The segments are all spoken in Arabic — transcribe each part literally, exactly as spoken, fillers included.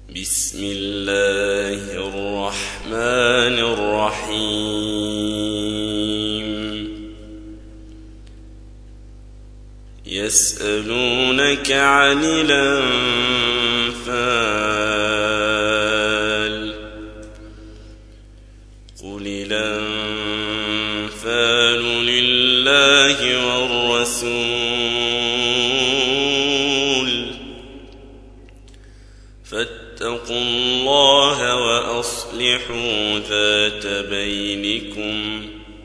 بسم الله الرحمن الرحيم يسألونك عن الأنفال قل الأنفال لله والرسول فاتقوا الله وأصلحوا ذات بينكم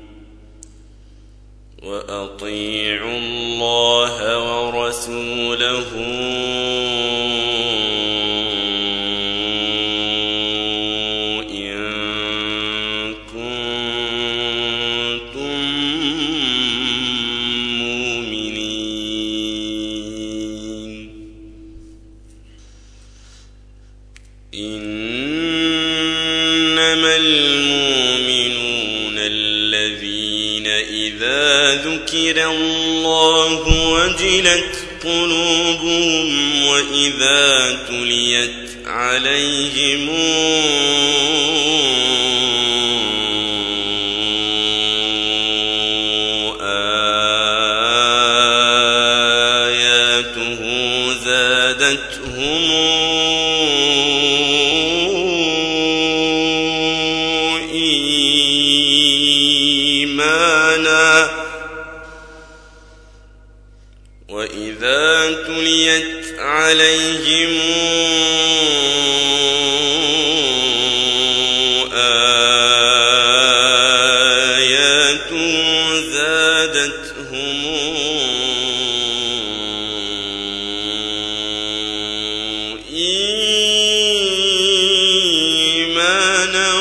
وأطيعوا الله ورسوله إن كنتم مؤمنين إنما المؤمنون الذين إذا ذكر الله وجلت قلوبهم وإذا تليت عليهم آياته زادتهم إيمانا وإذا تليت عليهم آياته زادتهم إيمانا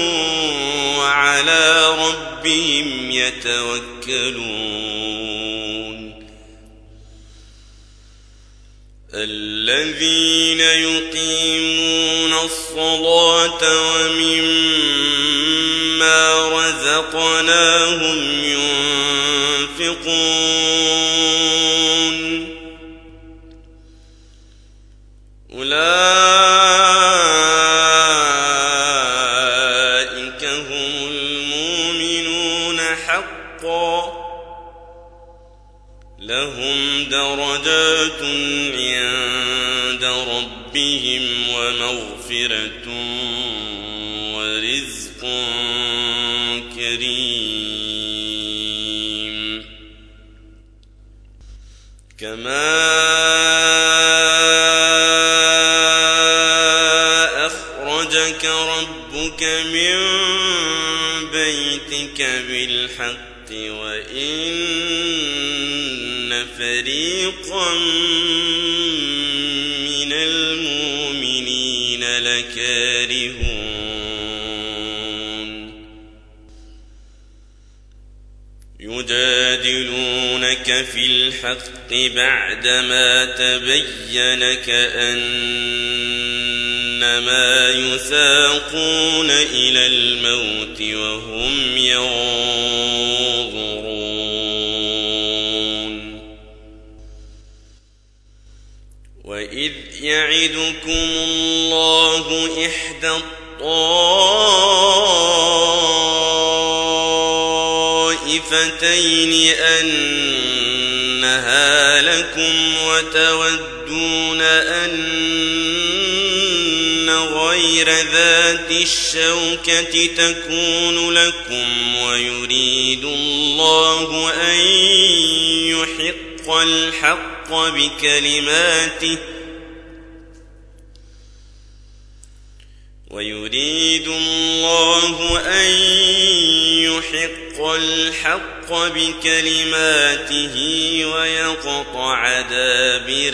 وعلى ربهم يتوكلون الذين يقيمون الصلاة ومما رزقناهم ينفقون أولئك هم المؤمنون حقا لهم درجات عند ربهم ومغفرة ورزق كريم كما أخرجك ربك من بيتك بالحق وإن فريقا من المؤمنين لكارهون يجادلونك في الحق بعدما تبين كأنما يساقون إلى الموت وهم ينظرون وإذ يعدكم الله إحدى الطائفتين أنها لكم وتودون أن غير ذات الشوكة تكون لكم ويريد الله أن يحق الحق بكلماته ويريد الله أن يحق الحق بكلماته ويقطع دابر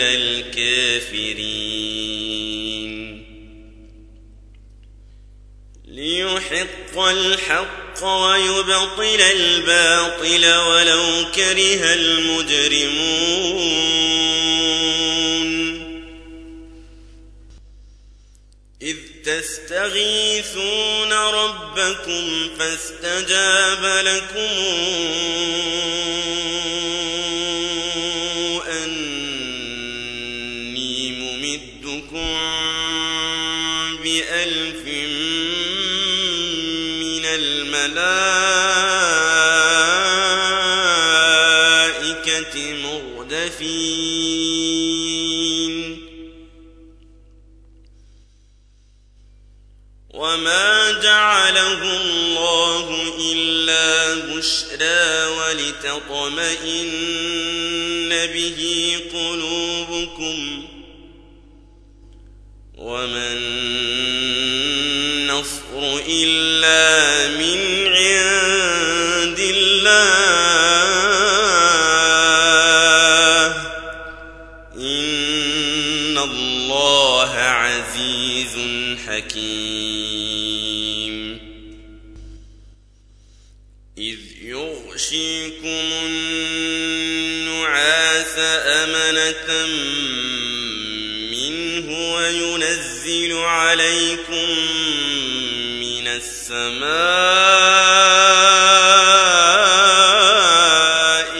الكافرين ليحق الحق ويبطل الباطل ولو كره المجرمون إذ تستغيثون ربكم فاستجاب لكم أني ممدكم بألف من الملائكة مردفين وما جعله الله إلا بشرى ولتطمئن به قلوبكم وما النصر إلا من عند الله إن الله عزيز حكيم إذ يغشيكم النعاس أمنة منه وينزل عليكم من السماء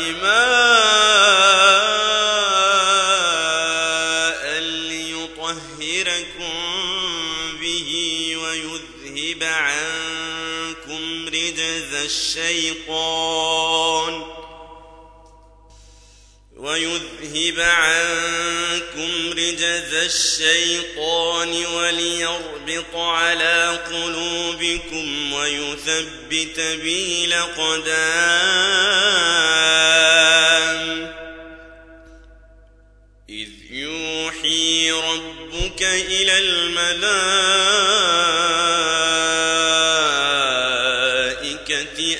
ماء ليطهركم به ويذهب عنكم رجز الشيطان ويذهب عنكم رجز الشيطان وليربط على قلوبكم ويثبت به الأقدام إذ يوحي ربك إلى الملائكة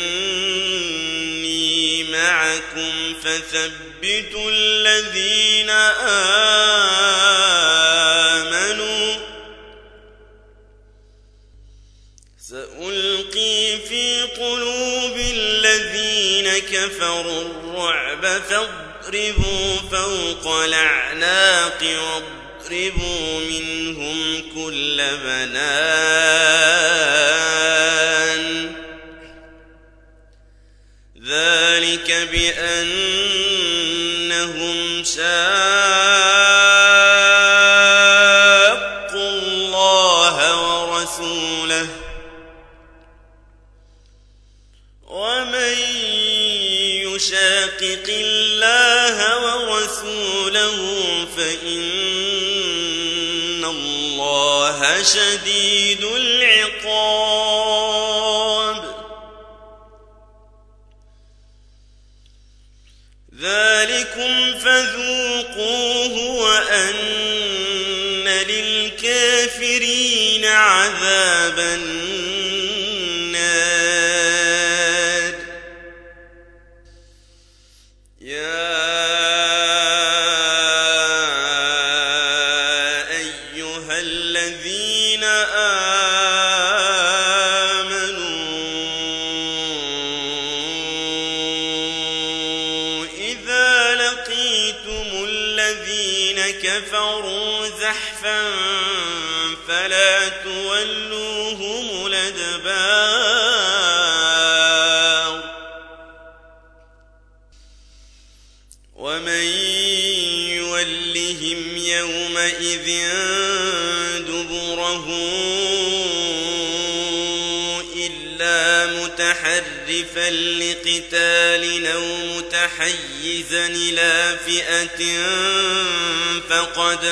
أني معكم فثبتوا الذين آمنوا سألقي في قلوب الذين كفروا الرعب فاضربوا فوق الأعناق واضربوا منهم كل بنان ذلك بأنهم شاقوا الله ورسوله ومن يشاقق الله ورسوله فإن الله شديد العقاب ذلكم فذوقوه وأن للكافرين عذاب النار يا أيها الذين آمنوا إذا لقيتم الذين كفروا زحفا فلا تولوهم الأدبار ومن يولهم يومئذ دبره إلا متحرفا لقتال أو متحيزا إلى فئة فقد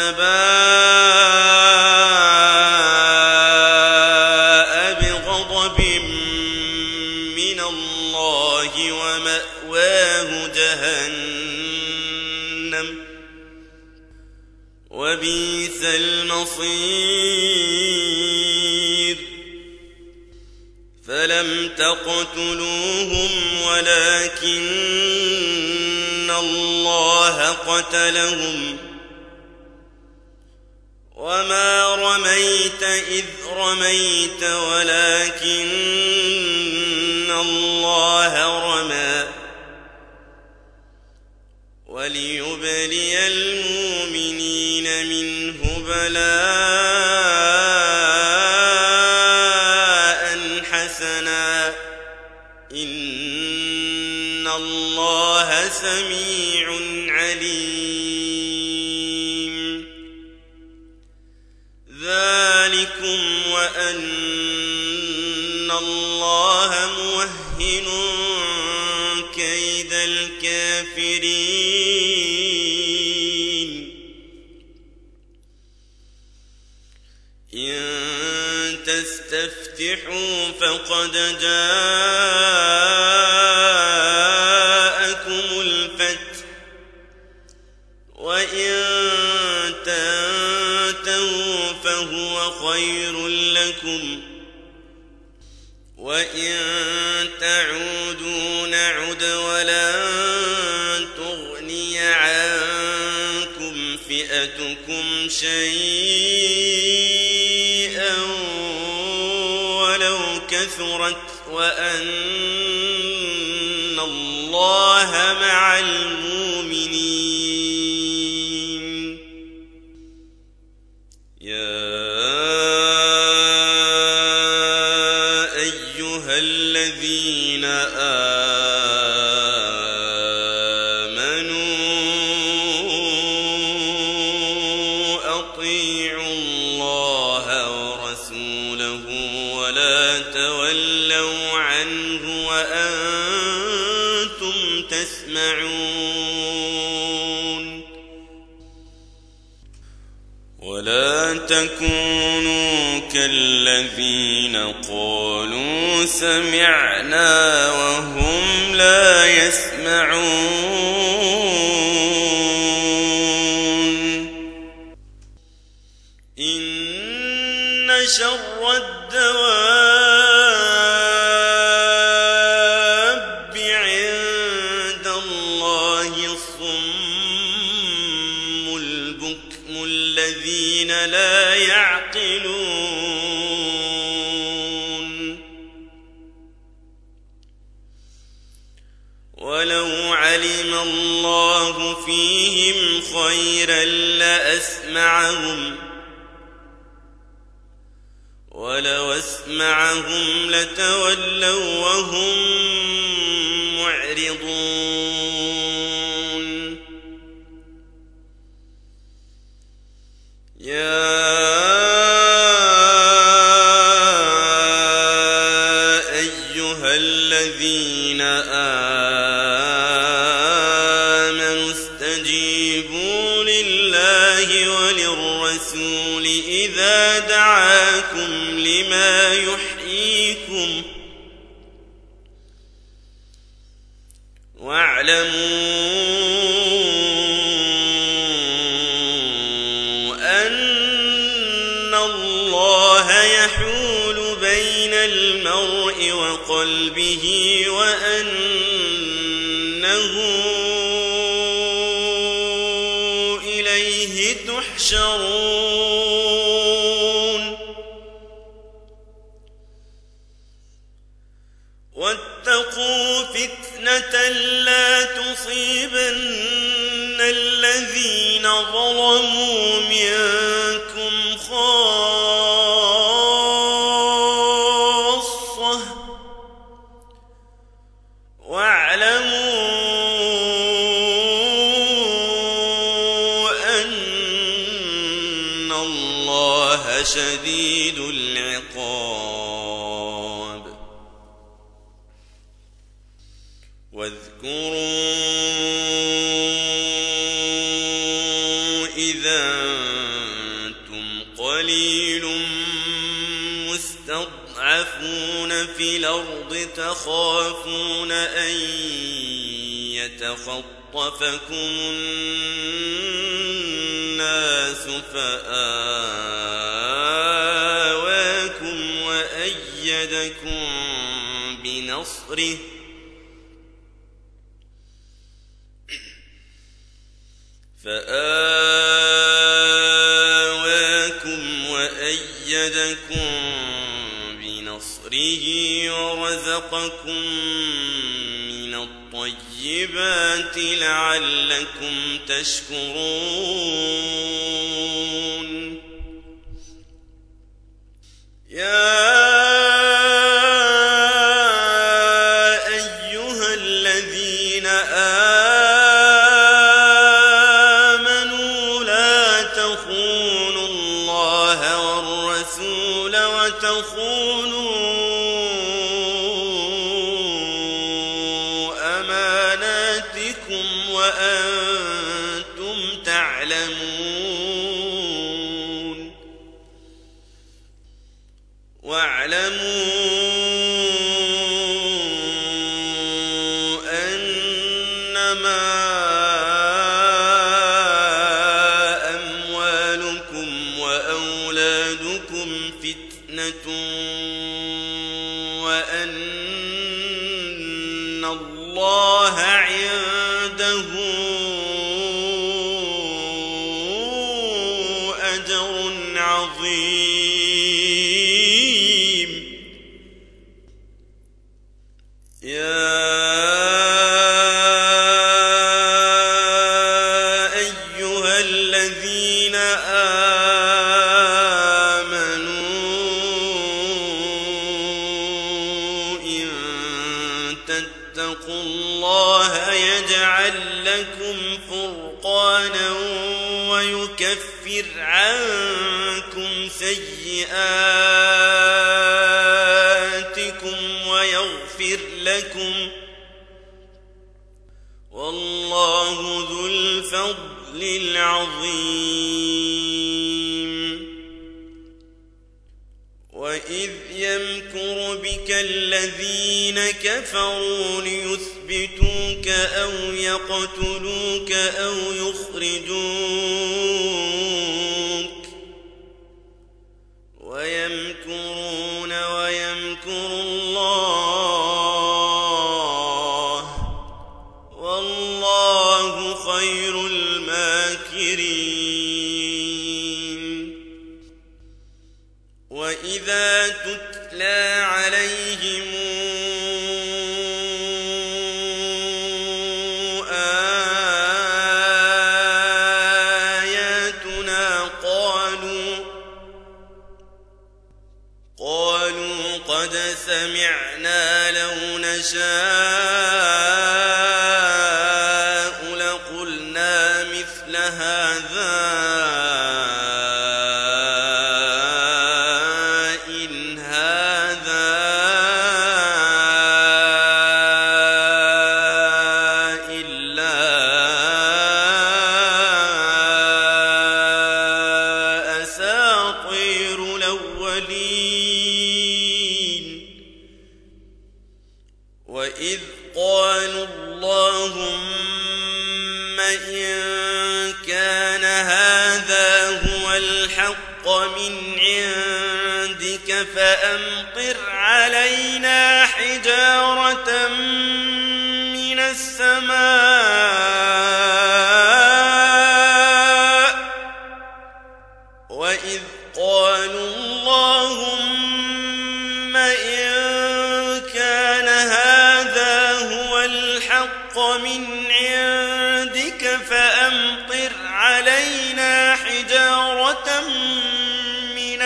باء بغضب من الله ومأواه جهنم وبئس المصير فلم تقتلوهم ولكن الله قتلهم وما رميت إذ رميت ولكن الله رمى وليبلي المؤمنين منه بلاء حسنا إن الله سميع عليم ذلك ذلكم وأن الله موهن كيد الكافرين إن تستفتحوا فقد جاءكم الفتح وإن تنتهوا فهو خير لكم وإن تعودوا نعد ولن تغني عنكم فئتكم شيئا ولو كثرت وأن الله مع المؤمنين يا أيها الذين آمنوا أطيعوا الله ورسوله ولا تولوا عنه وأنتم تسمعون ولا تكونوا كالذين قالوا سمعنا وهم لا يسمعون إن شر الدواب عند الله الصم البكم الذين لا يعقلون ولو علم الله فيهم خيرا لأسمعهم ولو أسمعهم لتولوا وهم معرضون يا أيها الذين آمنوا استجيبوا لله وللرسول إذا دعاكم لما يحييكم واعلموا أن الله يحول بين المرء وقلبه وأنه إليه تحشرون واتقوا فتنة لا تصيبن الذين ظلموا منكم خاصة واعلموا أن الله شديد العقاب واذكروا إذا أنتم قليل مستضعفون في الأرض تخافون أن يتخطفكم الناس فآواكم وأيدكم بنصره فآواكم وأيدكم بنصره ورزقكم من الطيبات لعلكم تشكرون يا أيها الذين آمنوا لا تخونوا الله والرسول الرسول وتخونوا أماناتكم وأنتم تعلمون واعلموا أنما أموالكم وأولادكم فتنة وأن الله عنده أجر عظيم. يا أيها الذين آمنوا إن تتقوا الله يجعل لكم فرقانا ويكفر عنكم سيئاتكم ويغفر لكم والله ذو الفضل العظيم. وإذ يمكر بك الذين كفروا ليثبتوك أو يقتلوك أو يخرجوك ويمكرون ويمكر الله والله خير الماكرين. وإذا تتلى عليهم آياتنا قالوا قالوا قد سمعنا لو نشاء لقلنا مثل هذا إن هذا إلا أساطير الأولين. وإذ قالوا اللهم إن كان هذا هو الحق من عندك فأمطر علينا حجارة من السماء. وإذ قالوا اللهم إن كان هذا هو الحق من عندك فأمطر علينا حجارة من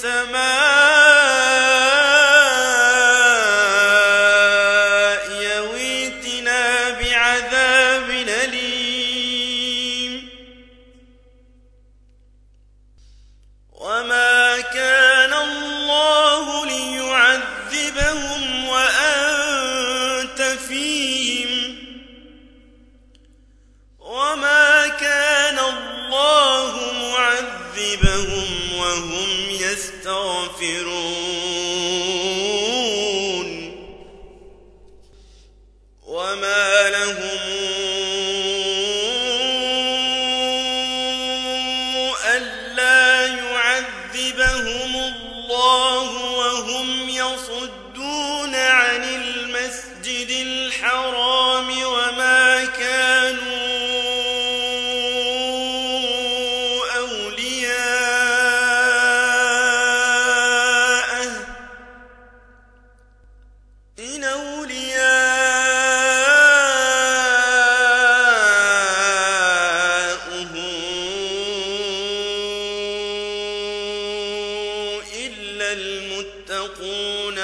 السماء يويتنا بعذاب أليم. وما كان الله ليعذبهم وأنت فيهم وما كان الله معذبهم وهم يستغفرون. وما لهم ألا يعذبهم الله وهم يصدون عن المسجد الحرام وما كانوا أولياءه إن أولياؤه إلا المتقون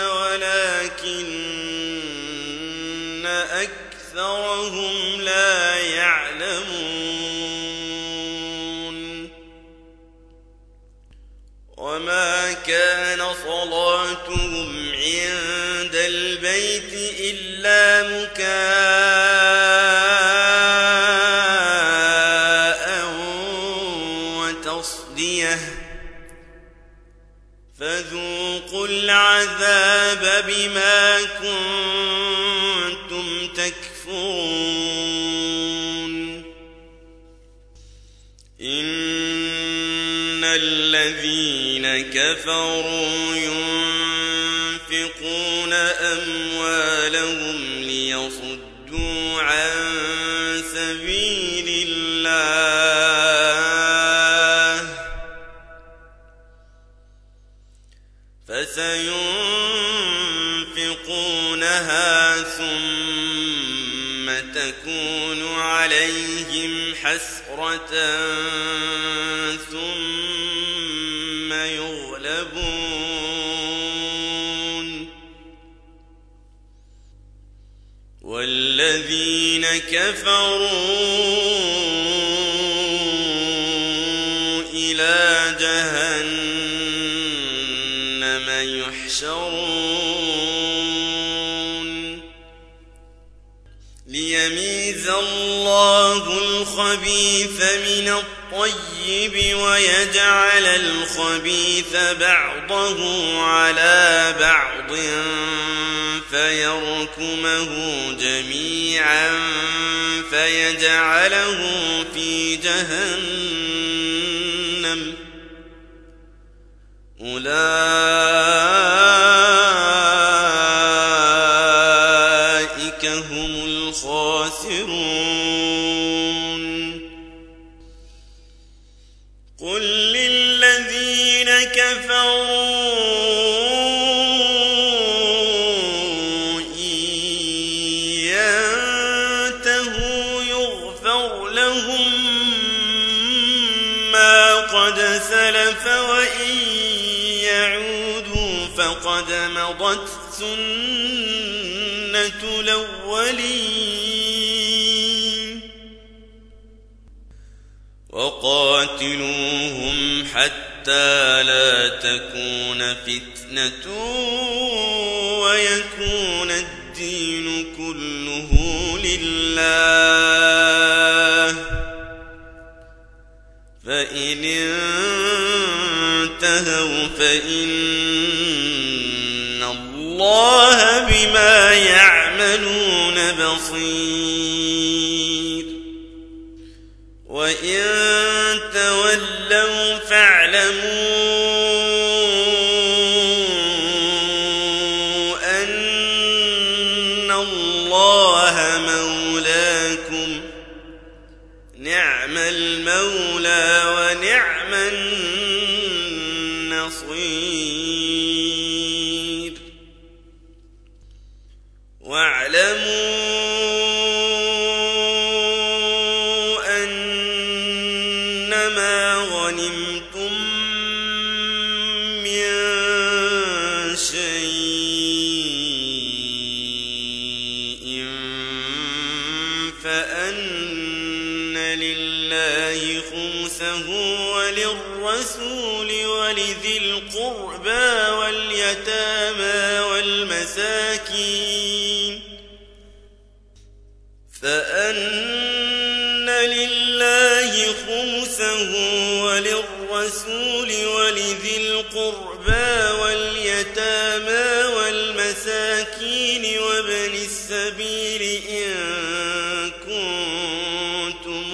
ولكن أكثرهم لا يعلمون. وما كان صلاتهم عند البيت إلا مكاء وتصدية فذوقوا العذاب بما كنتم تكفرون إن الذين كفروا ينفقون أموالهم ليصدوا عن سبيل الله فسينفقونها ثم تكون عليهم حسرة ثم يغلبون والذين كفروا إلى جهنم يحشرون ليميز الله الخبيث من الطيب ويجعل الخبيث بعضه على بعض فيركمه جميعا فيجعله في جهنم أولئك هم الخاسرون قل للذين كفروا إن ينتهوا يغفر لهم ما قد سلف وإن يعودوا فقد مضت سنة الأولين وقاتلوهم حتى لا تكون فتنة ويكون الدين كله لله فإن انتهوا فإن الله بما يعملون بصير وإن تولوا فاعلموا أن الله مولاكم نعم المولى ونعم النصير واعلموا أنما غنمتم من شيء فأن لله خمسه وللرسول ولذي القربى واليتامى والمساكين فأن لله خمسه وللرسول ولذي القربى واليتامى والمساكين وابن السبيل إن كنتم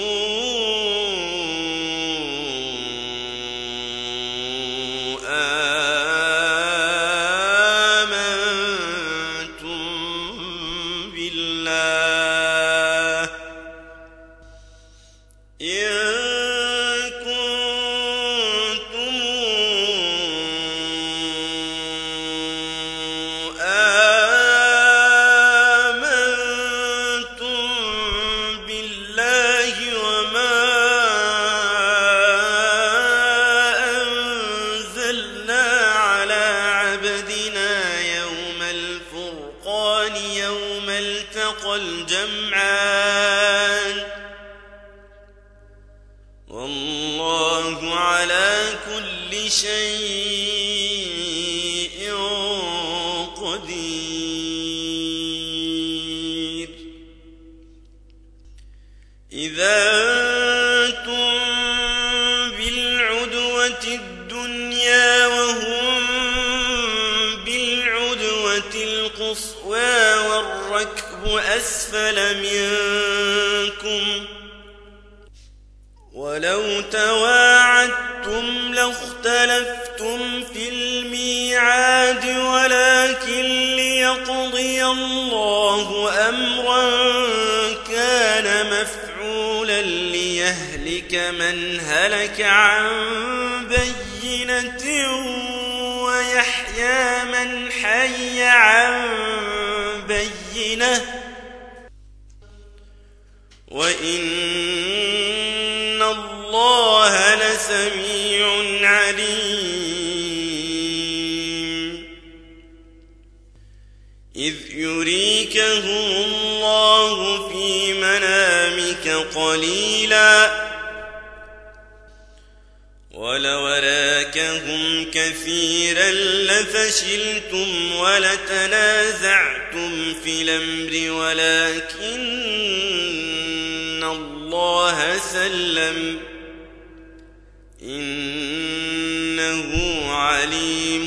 آمنتم بالله إن كنتم آمنتم بالله وما أنزلنا على عبدنا يوم الفرقان يوم التقى الجمعان والله على كل شيء شيء قدير إذا أنتم بالعدوة الدنيا وهم بالعدوة القصوى والركب أسفل منكم ولو تواعدتم لاختلفتم في الميعاد ولكن ليقضي الله أمرا كان مفعولا ليهلك من هلك عن بينة ويحيى من حي عن بينة وإن الله لسميع عليم إذ يريكهم الله في منامك قليلا ولو أراكهم كثيرا لفشلتم ولتنازعتم في الأمر ولكن الله سلم إنه عليم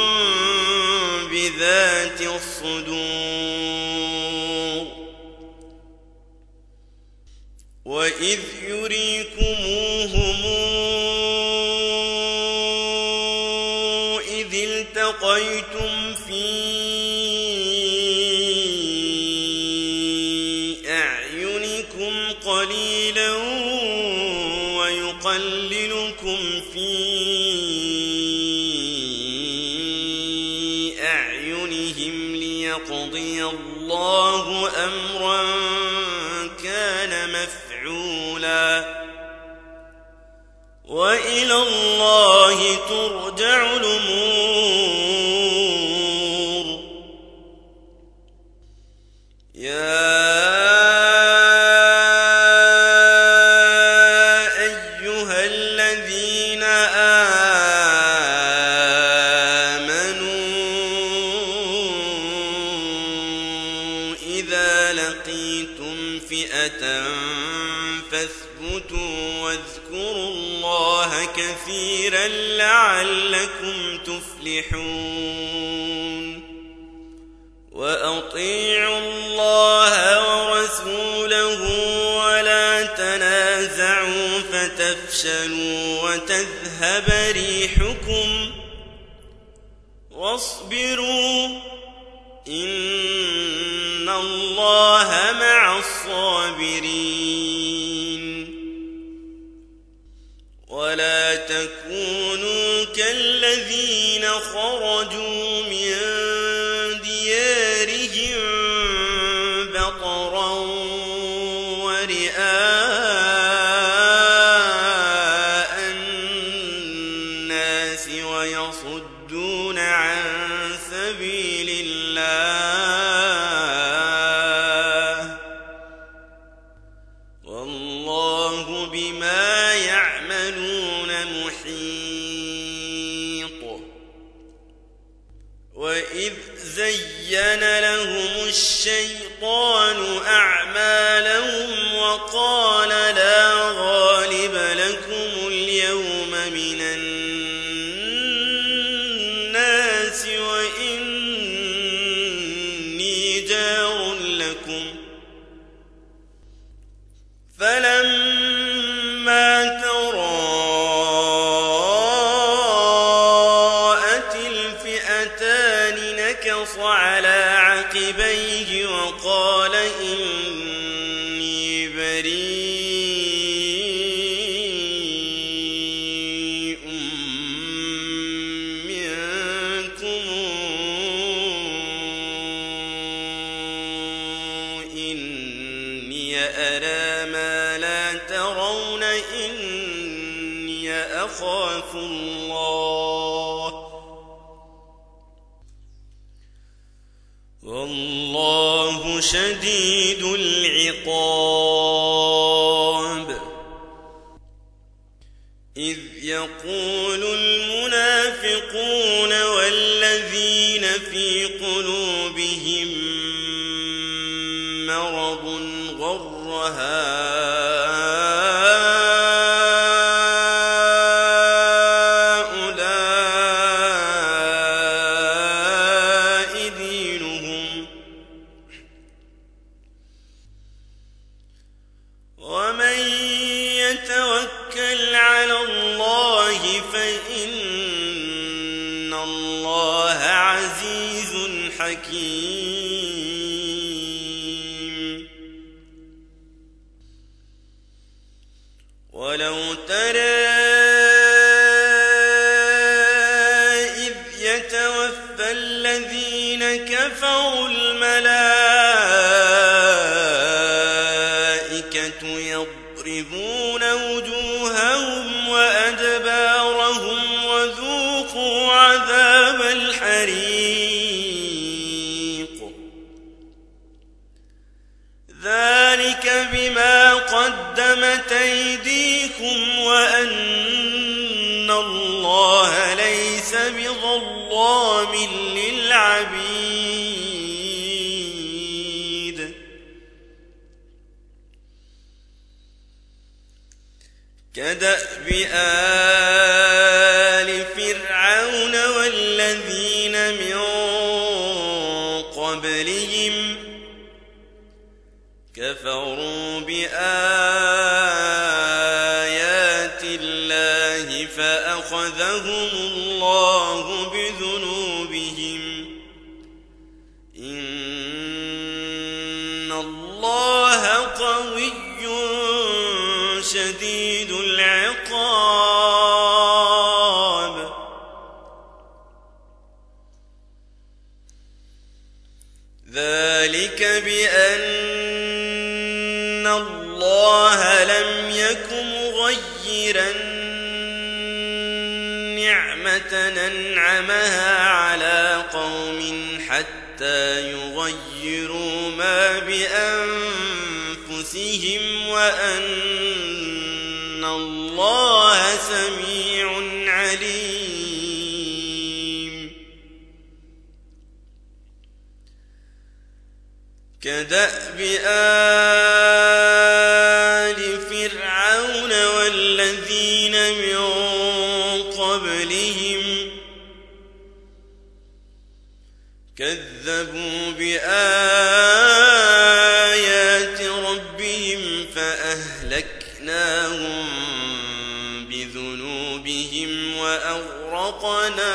بذات الصدور وإذ يريكموهم إذ التقيتم في أعينكم قليلا ويقللكم في أعينهم ليقضي الله أمرا كان مفعولا وإلى الله ترجع الأمور يا أيها الذين آمنوا إذا لقيتم فئة فاثبتوا واذكروا الله كثيرا لعلكم تفلحون وأطيعوا الله ورسوله ولا تنازعوا فتفشلوا وتذهب ريحكم واصبروا إن الله مع الصابرين ولا تكونوا كالذين خرجوا من ديارهم بطرا ورئاء الناس ويصدون عن سبيل الله والله بما يعملون محيط وإذ زين لهم الشيطان أعمالهم وقال لا غالب لكم اليوم من الناس وإني جار لكم فلما تراءت الفئتان نكص على عقبيه وقال إني بريء منكم إني أرى ما لا ترون إني أخاف الله والله شديد العقاب إذ يقول المنافق المنافقون والذين في قلوبهم مرض غر هؤلاء دينهم ومن يتوكل على الله فإن الله عزيز حكيم. ولو ترى إذ يتوفى الذين كفروا الملائكة يضربون وجوههم وأدبارهم وذوقوا عذاب الحريق ذلك بما قدمت أيديكم وأن الله ليس بظلام للعبيد. كدأب آل فرعون والذين من قبلهم كفروا بآيات الله فأخذهم الله بذنوبهم إن الله قوي شديد العقاب. ذلك بأن الله لم يك مغيرا نعمة أنعمها على قوم حتى يغيروا ما بأنفسهم وأن الله سميع عليم. كدأب آل فرعون والذين من قبلهم كذبوا بآيات ربهم فأهلكناهم بذنوبهم وأغرقنا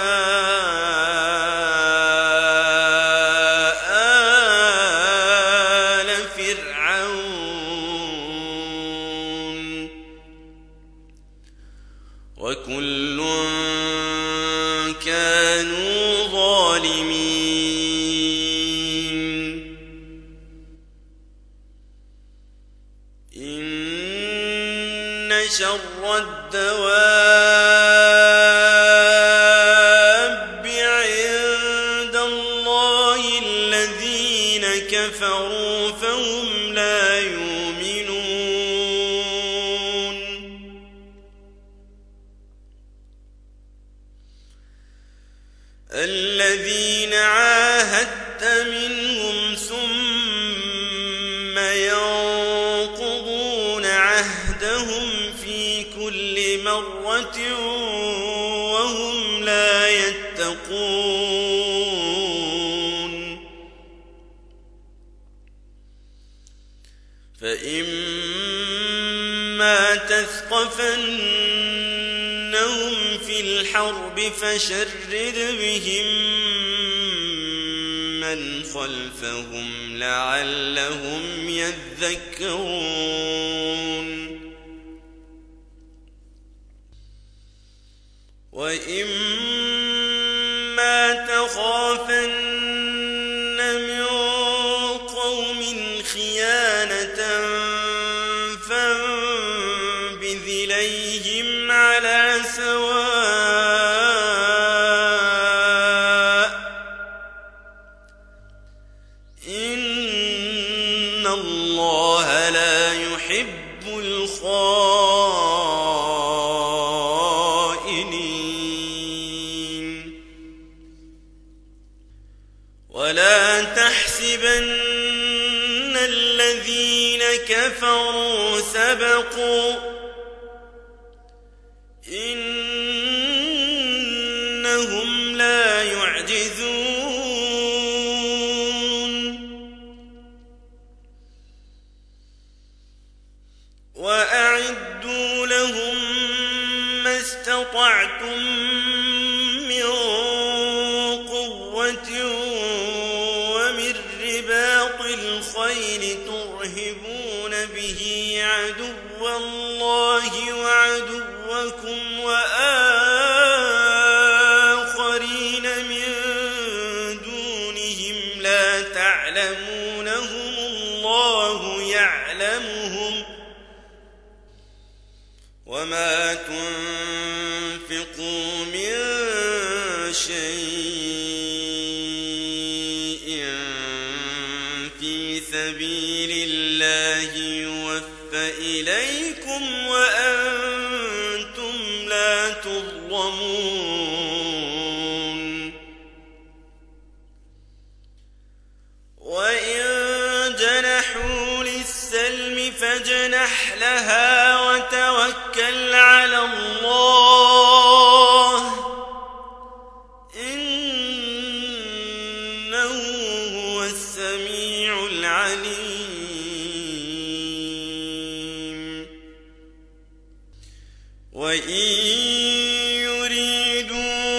آل فرعون وكل كانوا ظالمين. إن شر الدواب عند الله الذين كفروا فهم لا يؤمنون. الذين عاهدت منهم ثم ينقضون عهدهم في كل مرة وهم لا يتقون. فإما تثقفنهم في الحرب فشرد بهم من خلفهم لعلهم يذكرون. وإما تخافن من قوم خيانة فانبذ إليهم على سواء إن الله لا يحب الخائنين. ولا تحسبن الذين كفروا سبقوا إنهم لا يعجزون وأعدوا لهم ما استطعتم من قوة ومن رباط الخيل ترهبون به عدو الله وعدوكم وآخرين من دونهم لا تعلمونهم الله يعلمهم وما تنفقوا من شيء في سبيل الله يوفى إليكم وأنتم لا تظلمون وإن جنحوا للسلم فاجنح لها وتوكل على الله إنه هو السميع العليم وإن يريدوا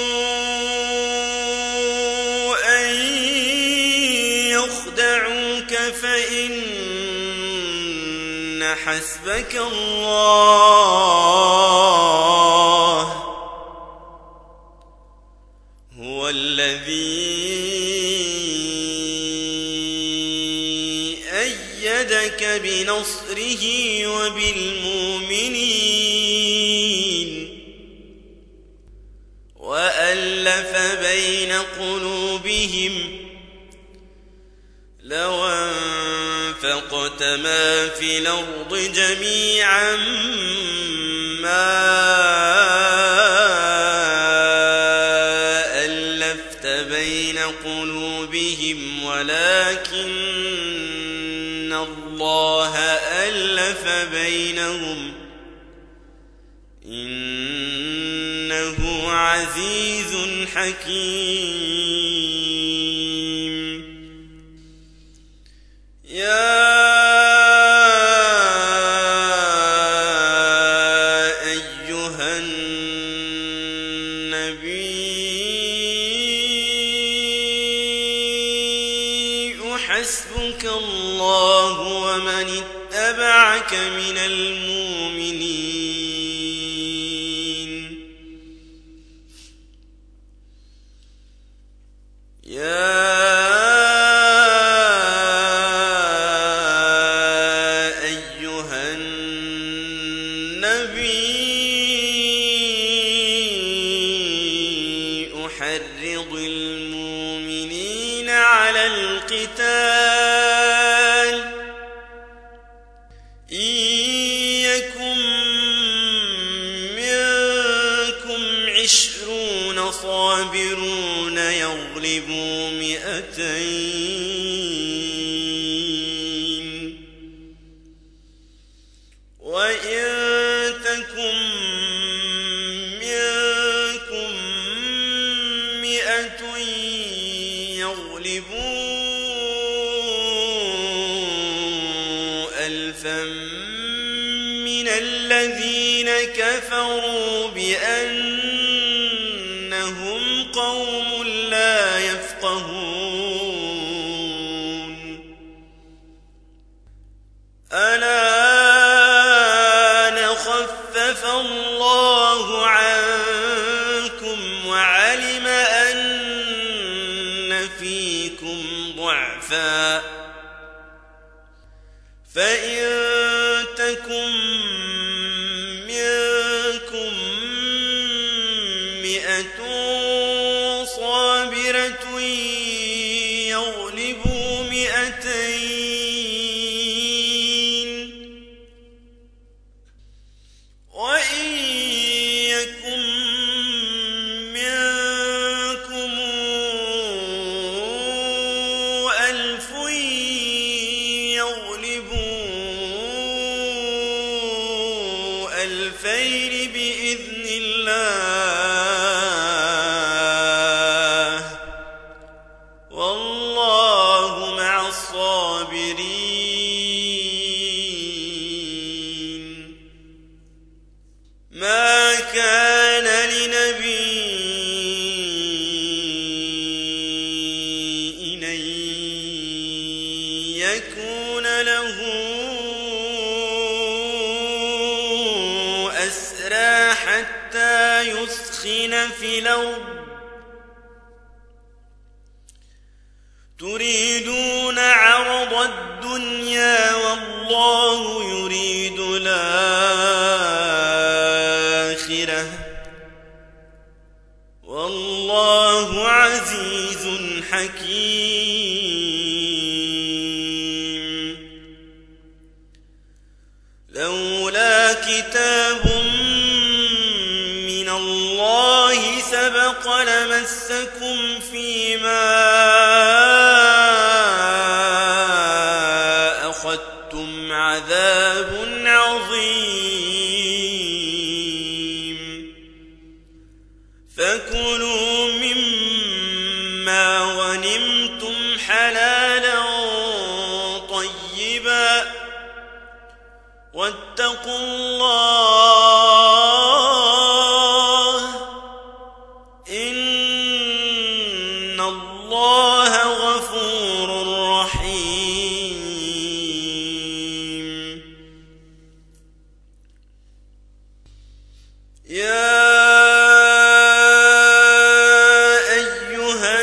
أن يخدعوك فإن حسبك الله هو الذي أيدك بنصره وبالمؤمنين وألف بين قلوبهم لو أنفقت ما في الأرض جميعا ما ألفت بين قلوبهم ولكن الله ألف بينهم إنه عزيز حكيم يا أيها النبي حسبك الله ومن اتبعك من المؤمنين يا حرض المؤمنين على القتال إن يكن منكم عشرون صابرون يغلبوا مئتين وإن تكن يغلبوا ألفا من الذين كفروا بأنهم قوم لا يفقهون الآن خفف الله عنكم وعلم أن فيكم ضعفا فإن تكن منكم مئة صابرة يغلبوا مئتين وإن يكن منكم الخلفين بإذن الله والله مع الصابرين. ما كان لنبي أن يكون له أسرى حتى يثخن في الأرض تريدون عرض الدنيا والله يريد الآخرة والله عزيز حكيم. لولا كتاب من الله سبق لمسكم فيما أخذتم عذاب عظيم. فكلوا مما غنمتم حلالا طيبا واتقوا الله إن الله غفور رحيم. يا أيها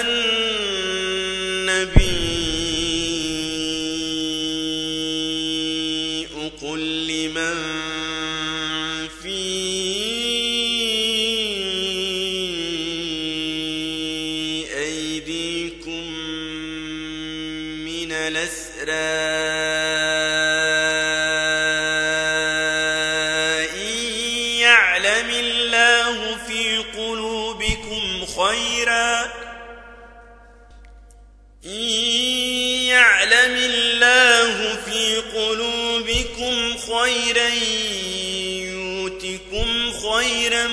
النبي قل لمن في أيديكم من الأسرى إن يعلم الله في قلوبكم خيرا إن يعلم الله في قلوبكم خيرا يؤتكم خيرا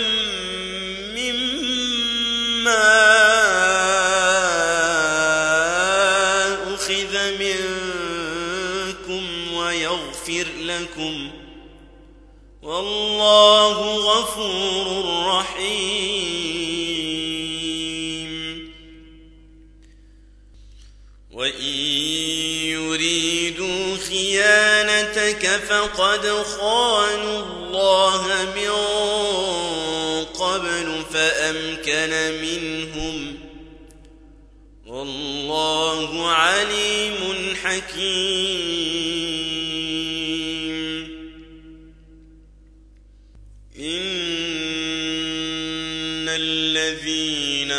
مما أخذ منكم ويغفر لكم والله غفور رحيم. وإن يريدوا خيانتك فقد خانوا الله من قبل فأمكن منهم والله عليم حكيم. إن الذين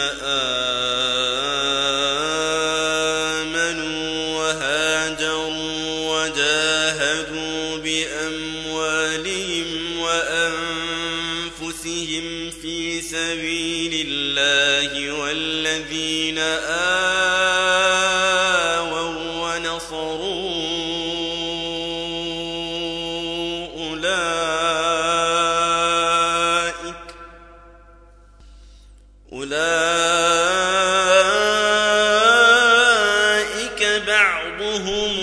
آمنوا وهاجروا وجاهدوا بأموالهم وأنفسهم في سبيل الله والذين آووا ونصروا أولئك أولئك بعضهم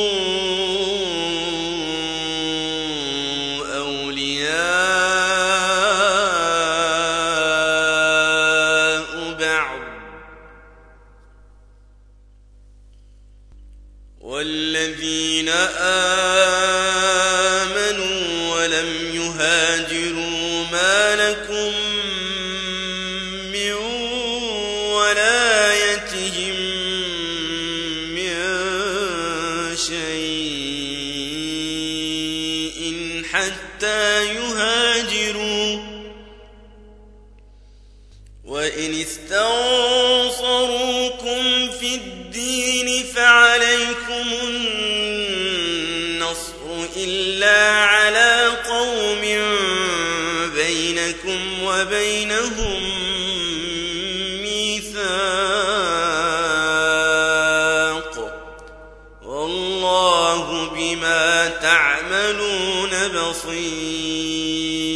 أولياء بعض والذين آمنوا ولم يهاجروا ما لكم من ولايتهم من شيء حتى يهاجروا وإن استنصروكم في الدين فعليكم النصر إلا على قوم بينكم وبينهم ميثاق والله بما تعملون بصير.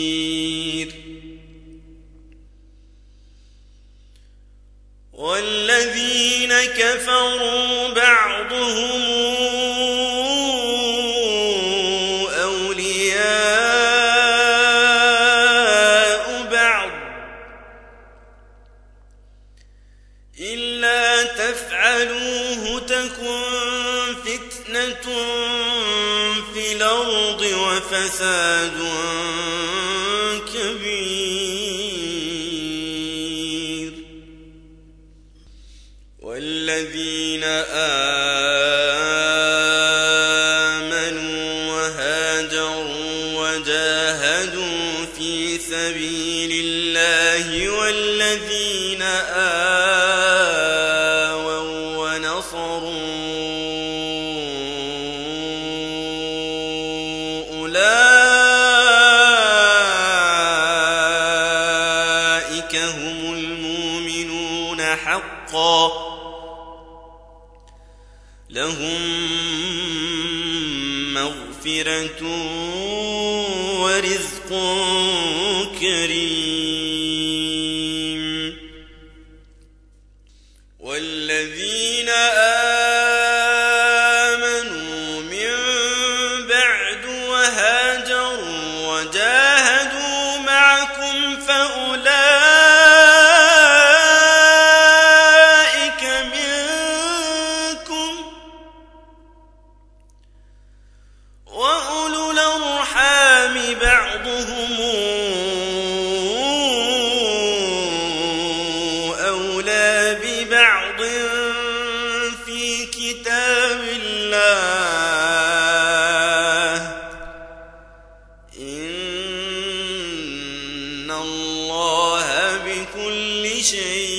والذين كفروا بعضهم أولياء بعض إلا تفعلوه تكن فتنة في الأرض وفساد كبير. والذين آمنوا وهاجروا وجاهدوا في سبيل الله والذين آووا ونصروا أولئك هم المؤمنون حقا لهم مغفرة ورزق كريم. والذين آمنوا من بعد وهاجروا وجاهدوا معكم فأولئك منكم وأولو الأرحام بعضهم أولى ببعض في كتاب الله إن الله بكل شيء